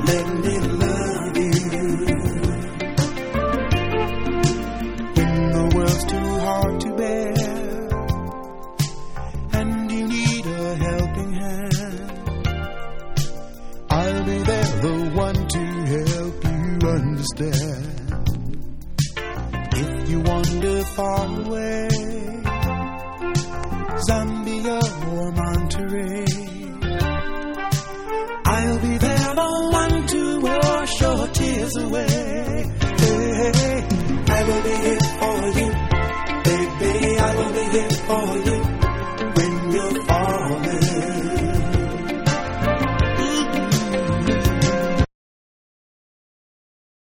let me love you. When the world's too hard to bear and you need a helping hand, I'll be there, the one to help you understand. If you wander far away, Zambia or Monterey,